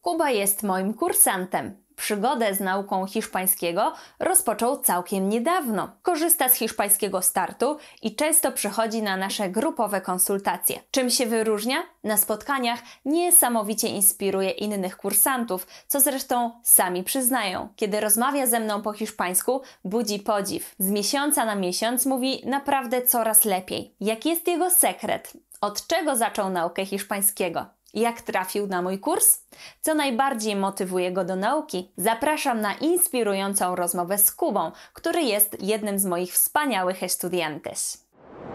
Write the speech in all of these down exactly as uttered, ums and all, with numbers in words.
Kuba jest moim kursantem. Przygodę z nauką hiszpańskiego rozpoczął całkiem niedawno. Korzysta z hiszpańskiego startu i często przychodzi na nasze grupowe konsultacje. Czym się wyróżnia? Na spotkaniach niesamowicie inspiruje innych kursantów, co zresztą sami przyznają. Kiedy rozmawia ze mną po hiszpańsku, budzi podziw. Z miesiąca na miesiąc mówi naprawdę coraz lepiej. Jaki jest jego sekret? Od czego zaczął naukę hiszpańskiego? Jak trafił na mój kurs? Co najbardziej motywuje go do nauki? Zapraszam na inspirującą rozmowę z Kubą, który jest jednym z moich wspaniałych estudiantes.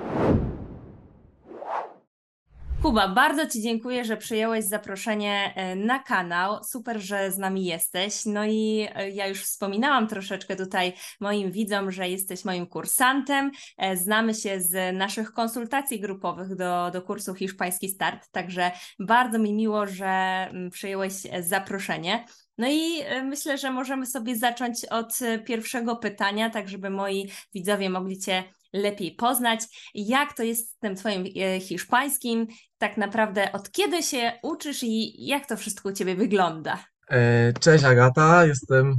Kuba, bardzo Ci dziękuję, że przyjąłeś zaproszenie na kanał. Super, że z nami jesteś. No i ja już wspominałam troszeczkę tutaj moim widzom, że jesteś moim kursantem. Znamy się z naszych konsultacji grupowych do, do kursu Hiszpański Start, także bardzo mi miło, że przyjąłeś zaproszenie. No i myślę, że możemy sobie zacząć od pierwszego pytania, tak żeby moi widzowie mogli Cię lepiej poznać. Jak to jest z tym Twoim hiszpańskim? Tak naprawdę od kiedy się uczysz i jak to wszystko u Ciebie wygląda? Cześć Agata, jestem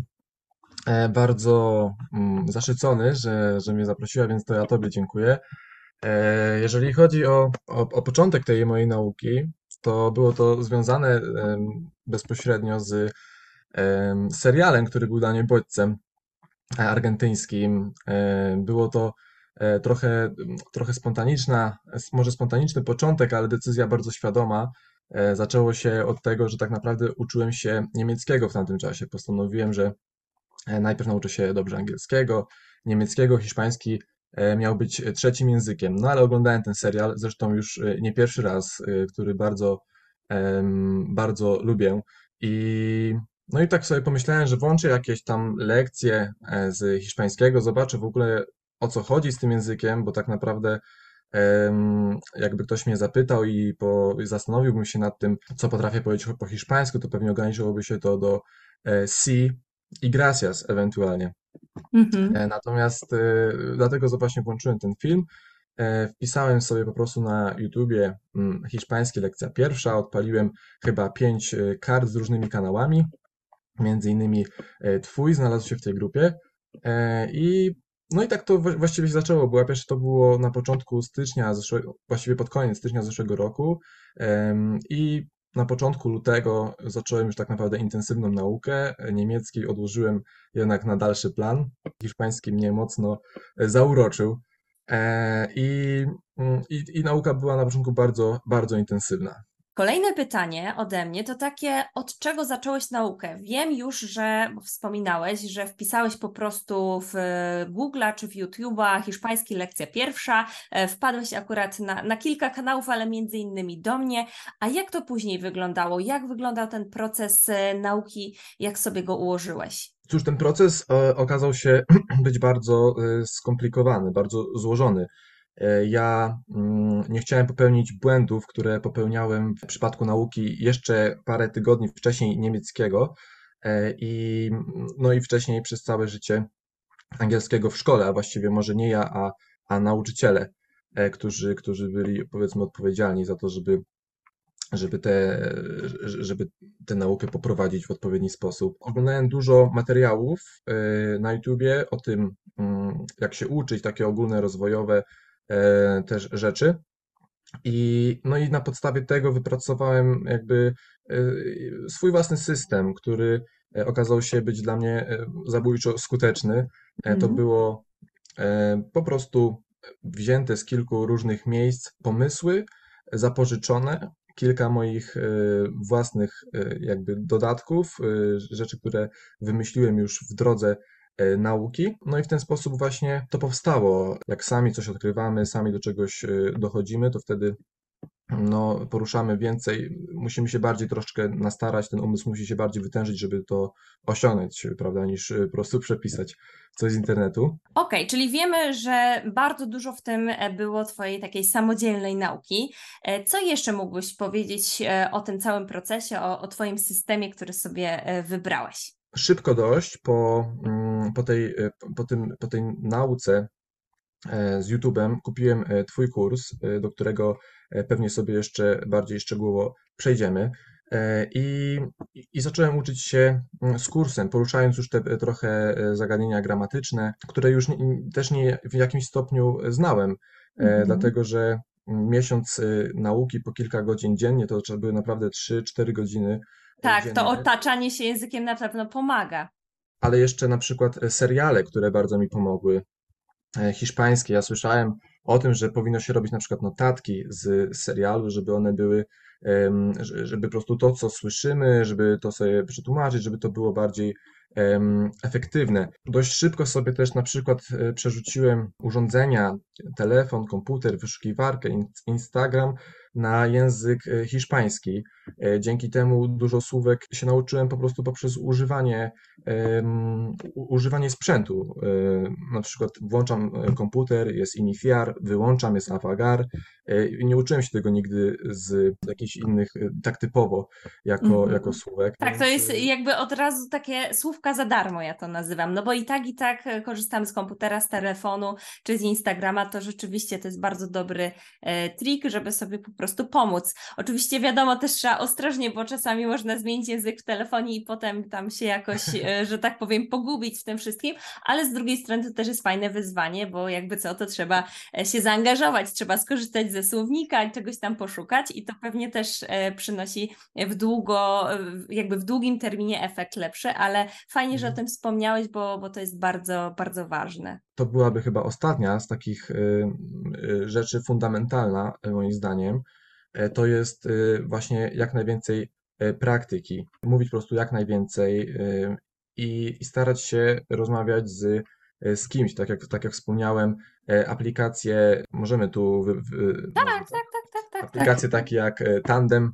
e, bardzo mm, zaszczycony, że, że mnie zaprosiła, więc to ja Tobie dziękuję. E, Jeżeli chodzi o, o, o początek tej mojej nauki, to było to związane em, bezpośrednio z em, serialem, który był dla mnie bodźcem e, argentyńskim. E, Było to e, trochę, trochę spontaniczna, s- może spontaniczny początek, ale decyzja bardzo świadoma. E, Zaczęło się od tego, że tak naprawdę uczyłem się niemieckiego w tamtym czasie. Postanowiłem, że e, najpierw nauczę się dobrze angielskiego, niemieckiego, hiszpański e, miał być trzecim językiem. No ale oglądałem ten serial, zresztą już e, nie pierwszy raz, e, który bardzo, em, bardzo lubię. I no i tak sobie pomyślałem, że włączę jakieś tam lekcje e, z hiszpańskiego, zobaczę w ogóle o co chodzi z tym językiem, bo tak naprawdę em, jakby ktoś mnie zapytał i po, i zastanowiłbym się nad tym, co potrafię powiedzieć po hiszpańsku, to pewnie ograniczyłoby się to do e, si i gracias ewentualnie. Mhm. E, Natomiast e, dlatego zo- właśnie włączyłem ten film. E, Wpisałem sobie po prostu na YouTubie mm, hiszpański lekcja pierwsza, odpaliłem chyba pięć e, kart z różnymi kanałami, między innymi e, twój znalazł się w tej grupie. E, I no i tak to wa- właściwie się zaczęło. Była pierwsze to było na początku stycznia zeszłego, właściwie pod koniec stycznia zeszłego roku. Em, I na początku lutego zacząłem już tak naprawdę intensywną naukę. Niemiecki odłożyłem jednak na dalszy plan. Hiszpański mnie mocno e, zauroczył. E, I, mm, i, I nauka była na początku bardzo, bardzo intensywna. Kolejne pytanie ode mnie to takie, od czego zacząłeś naukę? Wiem już, że bo wspominałeś, że wpisałeś po prostu w Google'a czy w YouTube'a hiszpański lekcja pierwsza, e, wpadłeś akurat na, na kilka kanałów, ale między innymi do mnie. A jak to później wyglądało? Jak wyglądał ten proces e, nauki? Jak sobie go ułożyłeś? Cóż, ten proces e, okazał się być bardzo e, skomplikowany, bardzo złożony. E, Ja mm, nie chciałem popełnić błędów, które popełniałem w przypadku nauki jeszcze parę tygodni wcześniej niemieckiego e, i, no i wcześniej przez całe życie angielskiego w szkole, a właściwie może nie ja, a, a nauczyciele, e, którzy, którzy byli powiedzmy odpowiedzialni za to, żeby żeby tę żeby tę naukę poprowadzić w odpowiedni sposób. Oglądałem dużo materiałów e, na YouTubie o tym, mm, jak się uczyć, takie ogólne rozwojowe e, też rzeczy. I, no i na podstawie tego wypracowałem jakby e, swój własny system, który e, okazał się być dla mnie e, zabójczo skuteczny. E, To Mhm. było e, po prostu wzięte z kilku różnych miejsc pomysły, zapożyczone, kilka moich e, własnych e, jakby dodatków, e, rzeczy, które wymyśliłem już w drodze e, nauki. No i w ten sposób właśnie to powstało. Jak sami coś odkrywamy, sami do czegoś e, dochodzimy, to wtedy no, poruszamy więcej, musimy się bardziej troszkę nastarać, ten umysł musi się bardziej wytężyć, żeby to osiągnąć, prawda, niż e, po prostu przepisać coś z internetu. Okej, czyli wiemy, że bardzo dużo w tym e, było Twojej takiej samodzielnej nauki. E, Co jeszcze mógłbyś powiedzieć e, o tym całym procesie, o, o Twoim systemie, który sobie e, wybrałeś? Szybko dość po, mm, po tej, e, po tym, po tej nauce e, z YouTube'em kupiłem e, Twój kurs, e, do którego e, pewnie sobie jeszcze bardziej szczegółowo przejdziemy. E, I, i zacząłem uczyć się mm, z kursem, poruszając już te e, trochę e, zagadnienia gramatyczne, które już nie, też nie w jakimś stopniu znałem, e, Mhm. dlatego że mm, miesiąc e, nauki po kilka godzin dziennie, to trzeba były naprawdę trzy cztery godziny e, Tak, to dziennie, otaczanie się językiem na pewno pomaga. ale jeszcze na przykład e, seriale, które bardzo mi pomogły, e, hiszpańskie. Ja słyszałem o tym, że powinno się robić na przykład notatki z serialu, żeby one były, em, że- żeby po prostu to, co słyszymy, żeby to sobie przetłumaczyć, żeby to było bardziej em, efektywne. Dość szybko sobie też na przykład e, przerzuciłem urządzenia, telefon, komputer, wyszukiwarkę, in- Instagram na język e, hiszpański. E, Dzięki temu dużo słówek się nauczyłem po prostu poprzez używanie em, u- używanie sprzętu. E, Na przykład włączam e, komputer, jest Inifiar, wyłączam, jest Avagar. E, i Nie uczyłem się tego nigdy z jakichś innych, e, tak typowo, jako, jako Mhm. słówek, Tak, to więc jest e, jakby od razu takie słówka za darmo, ja to nazywam. No bo i tak, i tak e, korzystam z komputera, z telefonu czy z Instagrama, to rzeczywiście to jest bardzo dobry e, trik, żeby sobie po prostu pomóc. Oczywiście wiadomo, też trzeba ostrożnie, bo czasami można zmienić język w telefonie i potem tam się jakoś, e, że tak powiem, pogubić w tym wszystkim, ale z drugiej strony to też jest fajne wyzwanie, bo jakby co, to trzeba e, się zaangażować, trzeba skorzystać ze słownika, czegoś tam poszukać i to pewnie też e, przynosi w długo, jakby w długim terminie efekt lepszy, ale fajnie, że o tym wspomniałeś, bo, bo to jest bardzo, bardzo ważne. to byłaby chyba ostatnia z takich y, y, rzeczy fundamentalna, y, moim zdaniem. E, To jest y, właśnie jak najwięcej e, praktyki. Mówić po prostu jak najwięcej y, i, i starać się rozmawiać z, e, z kimś. Tak jak, tak jak wspomniałem, e, aplikacje, możemy tu wy, wy, nazwy, Tak, tak? tak, tak, tak, tak, tak. Aplikacje takie jak e, Tandem,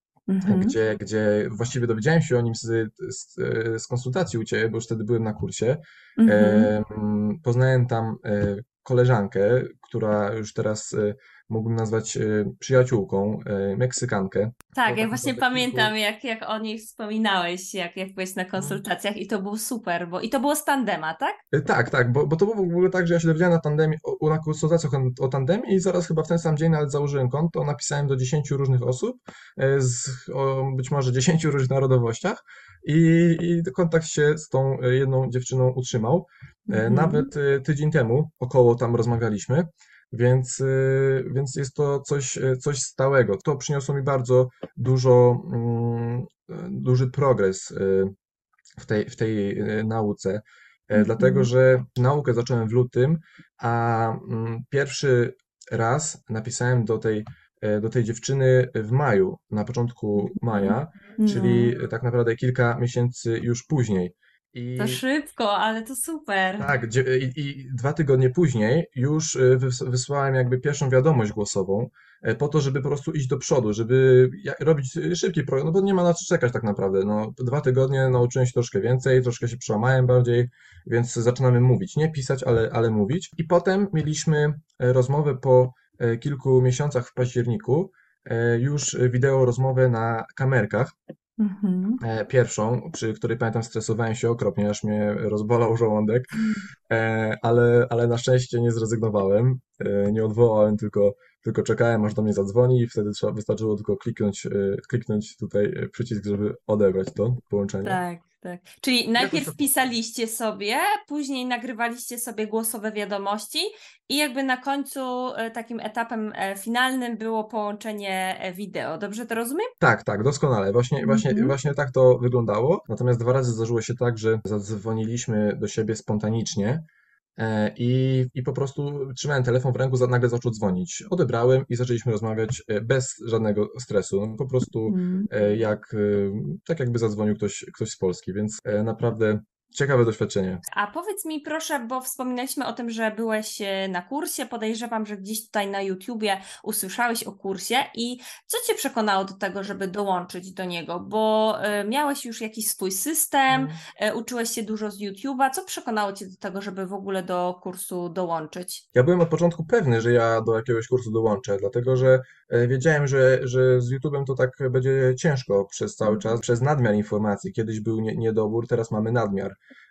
Mhm. gdzie, gdzie właściwie dowiedziałem się o nim z, z, z konsultacji u Ciebie, bo już wtedy byłem na kursie. Mhm. Em, Poznałem tam e, koleżankę, która już teraz e, mógłbym nazwać e, przyjaciółką, e, Meksykankę. Po Tak, ja tak właśnie naprawdę kilku. pamiętam, jak, jak o niej wspominałeś, jak, jak byłeś na Mm, konsultacjach i to było super, bo i to było z tandema, tak? e, Tak, tak, bo, bo to było w ogóle tak, że ja się dowiedziałem na tandemie, o, na konsultacjach o, o tandemie i zaraz chyba w ten sam dzień nawet założyłem konto, napisałem do dziesięciu różnych osób, e, z o być może dziesięciu różnych narodowościach i, i kontakt się z tą e, jedną dziewczyną utrzymał. E, Mhm. Nawet e, tydzień temu około tam rozmawialiśmy, więc, e, więc jest to coś, e, coś stałego. To przyniosło mi bardzo dużo, mm, e, duży progres e, w tej, w tej e, nauce, e, dlatego Mhm. że naukę zacząłem w lutym, a mm, pierwszy raz napisałem do tej, e, do tej dziewczyny w maju, na początku Mhm. maja, No, czyli tak naprawdę kilka miesięcy już później. to I szybko, ale to super. tak, dzie- i, i dwa tygodnie później już y, wys- wysłałem jakby pierwszą wiadomość głosową, e, po to, żeby po prostu iść do przodu, żeby ja- robić y, szybki program, no bo nie ma na co czekać tak naprawdę. No, dwa tygodnie nauczyłem się troszkę więcej, troszkę się przełamałem bardziej, więc zaczynamy mówić, nie pisać, ale, ale mówić. I potem mieliśmy e, rozmowę po e, kilku miesiącach w październiku, e, już wideo rozmowę na kamerkach. Mhm. E, Pierwszą, przy której pamiętam stresowałem się okropnie, aż mnie rozbolał żołądek. E, ale, ale na szczęście nie zrezygnowałem, e, nie odwołałem, tylko, tylko czekałem, aż do mnie zadzwoni i wtedy trzeba, wystarczyło tylko kliknąć, e, kliknąć tutaj e, przycisk, żeby odebrać to połączenie. Tak, tak. Czyli Jakoś to najpierw poszło. pisaliście sobie, później nagrywaliście sobie głosowe wiadomości i jakby na końcu e, takim etapem e, finalnym było połączenie e, wideo. Dobrze to rozumiem? Tak, tak, doskonale. Właśnie, właśnie, Mhm. właśnie tak to wyglądało. Natomiast dwa razy zdarzyło się tak, że zadzwoniliśmy do siebie spontanicznie. E, I, I po prostu trzymałem telefon w ręku, za- nagle zaczął dzwonić. Odebrałem i zaczęliśmy rozmawiać e, bez żadnego stresu. No, po prostu Mhm. e, jak, e, tak jakby zadzwonił ktoś, ktoś z Polski, więc e, naprawdę ciekawe doświadczenie. A powiedz mi proszę, bo wspominaliśmy o tym, że byłeś e, na kursie, podejrzewam, że gdzieś tutaj na YouTubie usłyszałeś o kursie i co Cię przekonało do tego, żeby dołączyć do niego? Bo e, miałeś już jakiś swój system, Mm. e, uczyłeś się dużo z YouTube'a. Co przekonało Cię do tego, żeby w ogóle do kursu dołączyć? Ja byłem od początku pewny, że ja do jakiegoś kursu dołączę, dlatego że e, wiedziałem, że, że z YouTube'em to tak będzie ciężko przez cały czas, Mhm. przez nadmiar informacji. Kiedyś był nie, niedobór, teraz mamy nadmiar.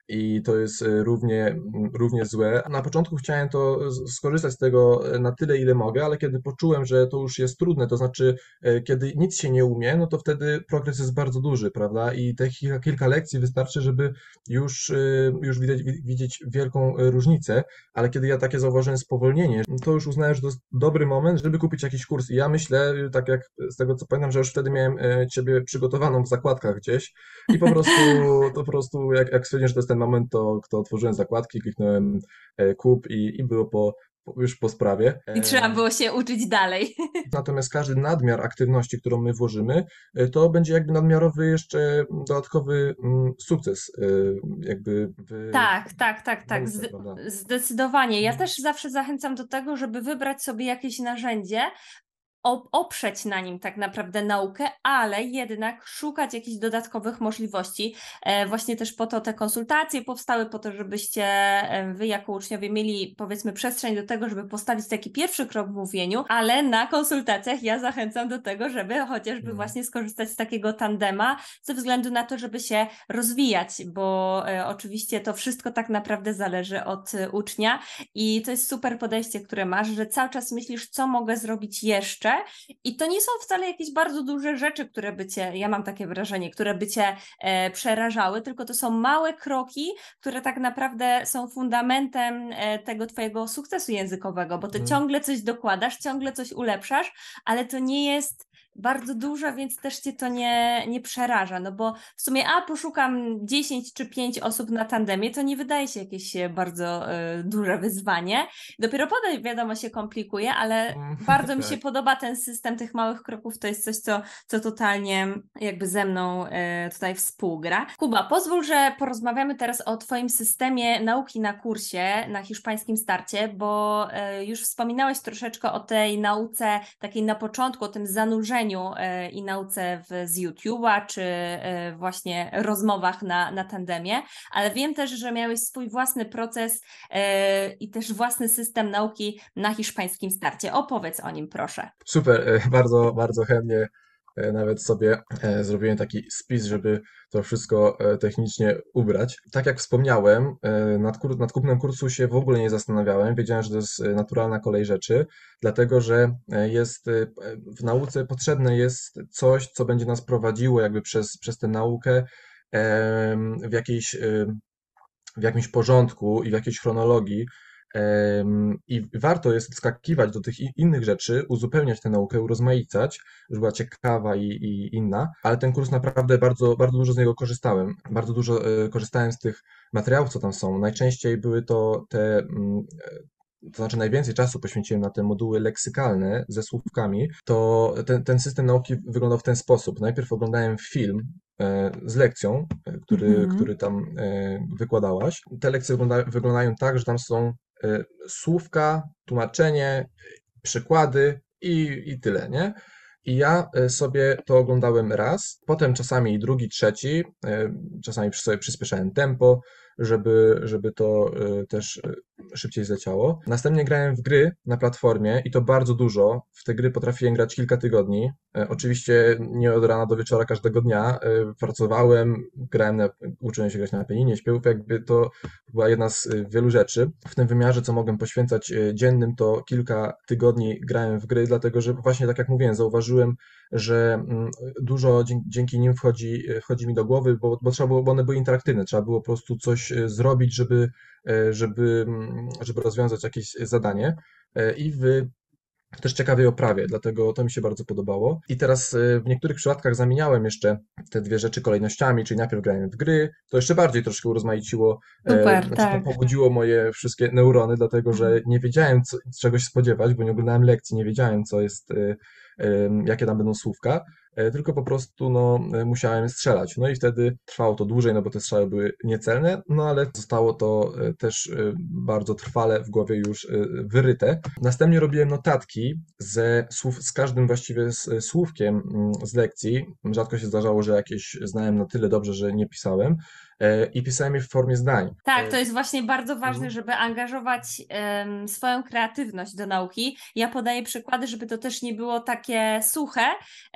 i to jest e, równie, równie złe. Na początku chciałem to z- skorzystać z tego na tyle, ile mogę, ale kiedy poczułem, że to już jest trudne, to znaczy e, kiedy nic się nie umie, no to wtedy progres jest bardzo duży, prawda? I te kilka, kilka lekcji wystarczy, żeby już, e, już widać, wi- widzieć wielką e, różnicę, ale kiedy ja takie zauważyłem spowolnienie, to już uznałem, że to jest dobry moment, żeby kupić jakiś kurs. I ja myślę, tak jak z tego co pamiętam, że już wtedy miałem e, ciebie przygotowaną w zakładkach gdzieś i po prostu, to po prostu jak, jak stwierdziłem, że to jest ten moment, to, to otworzyłem zakładki, kliknąłem e, kup i, i było po, po, już po sprawie. I trzeba E, było się uczyć dalej. Natomiast każdy nadmiar aktywności, którą my włożymy, e, to będzie jakby nadmiarowy jeszcze dodatkowy mm, sukces e, jakby w Tak, tak, tak, tak. nauce, Zde- prawda? zdecydowanie. Ja Mhm. też zawsze zachęcam do tego, żeby wybrać sobie jakieś narzędzie, op- oprzeć na nim tak naprawdę naukę, ale jednak szukać jakichś dodatkowych możliwości. E, właśnie też po to te konsultacje powstały, po to, żebyście e, wy jako uczniowie mieli powiedzmy przestrzeń do tego, żeby postawić taki pierwszy krok w mówieniu, ale na konsultacjach ja zachęcam do tego, żeby chociażby Mhm. właśnie skorzystać z takiego tandema, ze względu na to, żeby się rozwijać, bo e, oczywiście to wszystko tak naprawdę zależy od e, ucznia i to jest super podejście, które masz, że cały czas myślisz, co mogę zrobić jeszcze. I to nie są wcale jakieś bardzo duże rzeczy, które by cię, ja mam takie wrażenie, które by cię e, przerażały, tylko to są małe kroki, które tak naprawdę są fundamentem e, tego twojego sukcesu językowego, bo ty Mhm. ciągle coś dokładasz, ciągle coś ulepszasz, ale to nie jest bardzo dużo, więc też cię to nie, nie przeraża, no bo w sumie, a poszukam dziesięć czy pięć osób na tandemie, to nie wydaje się jakieś e, bardzo e, duże wyzwanie. Dopiero potem wiadomo się komplikuje, ale Mm, bardzo mi się tak. podoba ten system tych małych kroków. To jest coś, co, co totalnie jakby ze mną e, tutaj współgra. Kuba, pozwól, że porozmawiamy teraz o Twoim systemie nauki na kursie na hiszpańskim starcie, bo e, już wspominałeś troszeczkę o tej nauce takiej na początku, o tym zanurzeniu e, i nauce w, z YouTube'a, czy e, właśnie rozmowach na, na tandemie, ale wiem też, że miałeś swój własny proces e, i też własny system nauki na hiszpańskim starcie. Opowiedz o nim, proszę. Super, e, bardzo, bardzo chętnie e, nawet sobie e, zrobiłem taki spis, żeby to wszystko e, technicznie ubrać. Tak jak wspomniałem, e, nad, kur nad kupnem kursu się w ogóle nie zastanawiałem. Wiedziałem, że to jest e, naturalna kolej rzeczy, dlatego że e, jest e, w nauce potrzebne jest coś, co będzie nas prowadziło jakby przez, przez tę naukę em, w jakiejś em, w jakimś porządku i w jakiejś chronologii. Em, I warto jest wskakiwać do tych i- innych rzeczy, uzupełniać tę naukę, urozmaicać, żeby była ciekawa i, i inna, ale ten kurs naprawdę bardzo, bardzo dużo z niego korzystałem. Bardzo dużo e, korzystałem z tych materiałów, co tam są. Najczęściej były to te, mm, to znaczy najwięcej czasu poświęciłem na te moduły leksykalne ze słówkami, to ten, ten system nauki wyglądał w ten sposób. Najpierw oglądałem film e, z lekcją, e, który, Mhm. który tam e, wykładałaś. Te lekcje wygląda, wyglądają tak, że tam są e, słówka, tłumaczenie, przykłady i, i tyle, nie? I ja e, sobie to oglądałem raz, potem czasami drugi, trzeci, e, czasami przy- sobie przyspieszałem tempo, żeby, żeby to e, też e, szybciej zleciało. Następnie grałem w gry na platformie i to bardzo dużo. W te gry potrafiłem grać kilka tygodni. E, Oczywiście nie od rana do wieczora każdego dnia. E, Pracowałem, grałem na, uczyłem się grać na pianinie, śpiewów, jakby to była jedna z e, wielu rzeczy. W tym wymiarze, co mogłem poświęcać e, dziennym, to kilka tygodni grałem w gry, dlatego że właśnie tak jak mówiłem, zauważyłem, że mm, dużo dzie- dzięki nim wchodzi, wchodzi mi do głowy, bo, bo trzeba było, bo one były interaktywne, trzeba było po prostu coś e, zrobić, żeby, e, żeby, mm, żeby rozwiązać jakieś zadanie. E, I w też ciekawej oprawie, dlatego to mi się bardzo podobało. I teraz e, w niektórych przypadkach zamieniałem jeszcze te dwie rzeczy kolejnościami, czyli najpierw grałem w gry, to jeszcze bardziej troszkę urozmaiciło, e, Super, znaczy po- tak. pobudziło moje wszystkie neurony, dlatego że Mhm. nie wiedziałem co, czego się spodziewać, bo nie oglądałem lekcji, nie wiedziałem co jest, e, e, jakie tam będą słówka, e, tylko po prostu no, e, musiałem strzelać. No i wtedy trwało to dłużej, no bo te strzały były niecelne, no ale zostało to e, też e, bardzo trwale w głowie już e, wyryte. Następnie robiłem notatki ze słów, z każdym właściwie z, słówkiem mm, z lekcji. Rzadko się zdarzało, że jakieś znałem na tyle dobrze, że nie pisałem e, i pisałem je w formie zdań. Tak, E, to jest właśnie bardzo ważne, mhm, żeby angażować em, swoją kreatywność do nauki. Ja podaję przykłady, żeby to też nie było takie suche, e, żeby zobaczyć,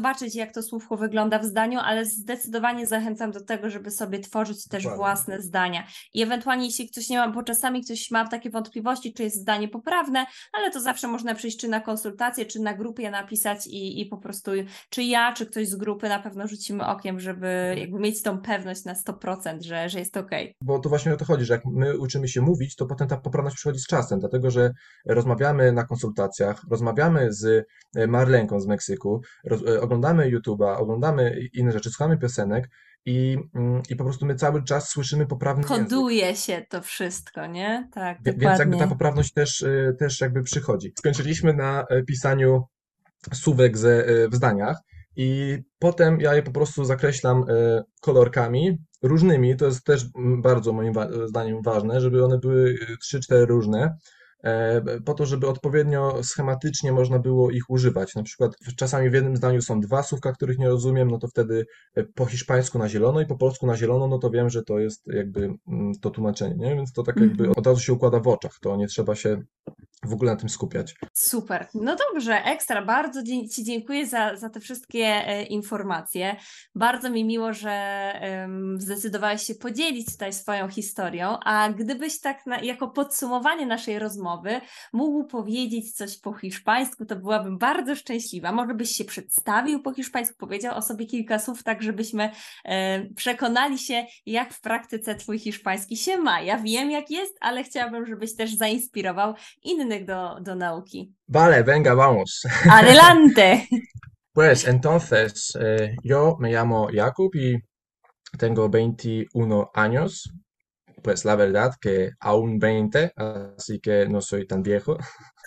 zobaczyć, jak to słówko wygląda w zdaniu, ale zdecydowanie zachęcam do tego, żeby sobie tworzyć też Dokładnie. własne zdania. I ewentualnie, jeśli ktoś nie ma, bo czasami ktoś ma takie wątpliwości, czy jest zdanie poprawne, ale to zawsze można przyjść czy na konsultację, czy na grupie napisać i, i po prostu, czy ja, czy ktoś z grupy na pewno rzucimy okiem, żeby jakby mieć tą pewność na sto procent, że, że jest okej. Okay. Bo to właśnie o to chodzi, że jak my uczymy się mówić, to potem ta poprawność przychodzi z czasem, dlatego że rozmawiamy na konsultacjach, rozmawiamy z Marlenką z Meksyku, roz, oglądamy YouTube'a, oglądamy inne rzeczy, słuchamy piosenek i, i po prostu my cały czas słyszymy poprawny Koduje język. się to wszystko, nie? Tak, Wie- dokładnie. Więc jakby ta poprawność też, też jakby przychodzi. Skończyliśmy na pisaniu słówek ze, w zdaniach i potem ja je po prostu zakreślam kolorkami różnymi. To jest też bardzo moim zdaniem ważne, żeby one były trzy, cztery różne, po to, żeby odpowiednio schematycznie można było ich używać. Na przykład czasami w jednym zdaniu są dwa słówka, których nie rozumiem, no to wtedy po hiszpańsku na zielono i po polsku na zielono, no to wiem, że to jest jakby to tłumaczenie, nie? Więc to tak jakby od razu się układa w oczach, to nie trzeba się w ogóle na tym skupiać. Super. No dobrze, ekstra. Bardzo Ci dziękuję za, za te wszystkie e, informacje. Bardzo mi miło, że e, zdecydowałeś się podzielić tutaj swoją historią, a gdybyś tak na, jako podsumowanie naszej rozmowy mógł powiedzieć coś po hiszpańsku, to byłabym bardzo szczęśliwa. Może byś się przedstawił po hiszpańsku, powiedział o sobie kilka słów, tak żebyśmy e, przekonali się, jak w praktyce Twój hiszpański się ma. Ja wiem, jak jest, ale chciałabym, żebyś też zainspirował innych do, do nauki. Vale, venga, vamos. Adelante. Pues entonces, eh, yo me llamo Jakub y tengo veintiuno años. Pues la verdad que aún veinte, así que no soy tan viejo.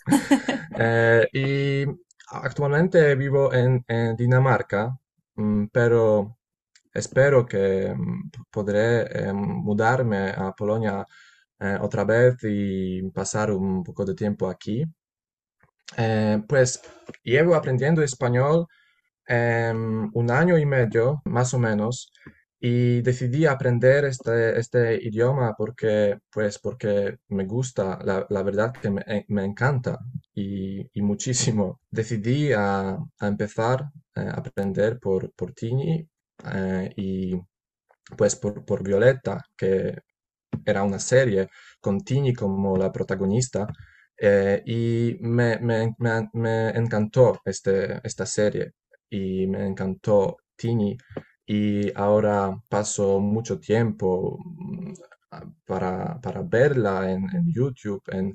eh, y actualmente vivo en, en Dinamarca, mm, pero espero que mm, podré eh, mudarme a Polonia eh, otra vez y pasar un poco de tiempo aquí. Eh, pues llevo aprendiendo español em, un año y medio, más o menos, y decidí aprender este, este idioma porque, pues, porque me gusta, la, la verdad que me, eh, me encanta y, y muchísimo. Decidí a, a empezar eh, a aprender por, por Tini eh, y pues por, por Violeta, que era una serie con Tini como la protagonista. Eh, y me, me, me, me encantó este, esta serie y me encantó Tini y ahora paso mucho tiempo mm, para, para verla en, en YouTube, en,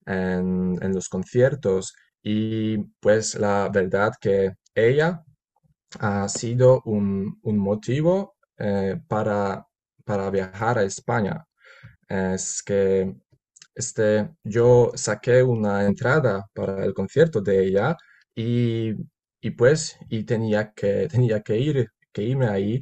en, en los conciertos y pues la verdad que ella ha sido un, un motivo eh, para, para viajar a España. Es que este, yo saqué una entrada para el concierto de ella y, y pues y tenía que, tenía que ir, que irme ahí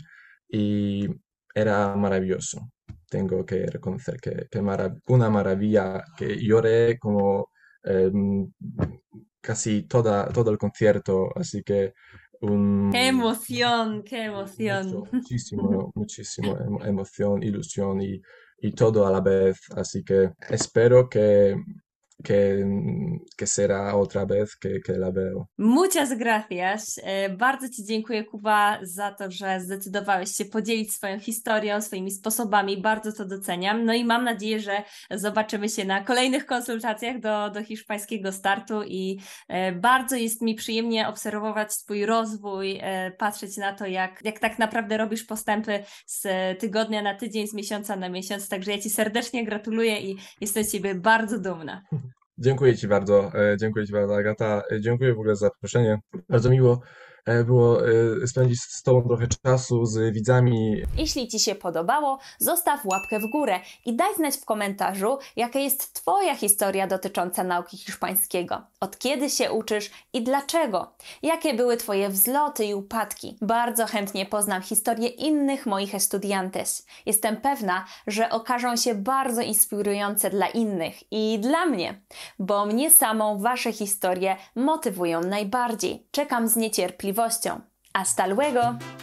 y era maravilloso. Tengo que reconocer que, que marav- una maravilla, que lloré como em, casi toda, todo el concierto, así que un, Qué emoción, qué emoción. mucho, muchísimo, muchísimo emo- emoción, ilusión y, y todo a la vez. Así que espero que, que, que será otra vez que, que la veo. Muchas gracias. E, Bardzo Ci dziękuję, Kuba, za to, że zdecydowałeś się podzielić swoją historią, swoimi sposobami. Bardzo to doceniam. No i mam nadzieję, że zobaczymy się na kolejnych konsultacjach do, do hiszpańskiego startu i e, bardzo jest mi przyjemnie obserwować Twój rozwój, e, patrzeć na to, jak, jak tak naprawdę robisz postępy z tygodnia na tydzień, z miesiąca na miesiąc. Także ja Ci serdecznie gratuluję i jestem z Ciebie bardzo dumna. Dziękuję Ci bardzo, e, dziękuję Ci bardzo, Agata. E, Dziękuję w ogóle za zaproszenie. Bardzo miło e, było e, spędzić z Tobą trochę czasu, z widzami. Jeśli Ci się podobało, zostaw łapkę w górę i daj znać w komentarzu, jaka jest Twoja historia dotycząca nauki hiszpańskiego. Od kiedy się uczysz i dlaczego? Jakie były Twoje wzloty i upadki? Bardzo chętnie poznam historię innych moich estudiantes. Jestem pewna, że okażą się bardzo inspirujące dla innych i dla mnie, bo mnie samą Wasze historie motywują najbardziej. Czekam z niecierpliwością. Hasta luego!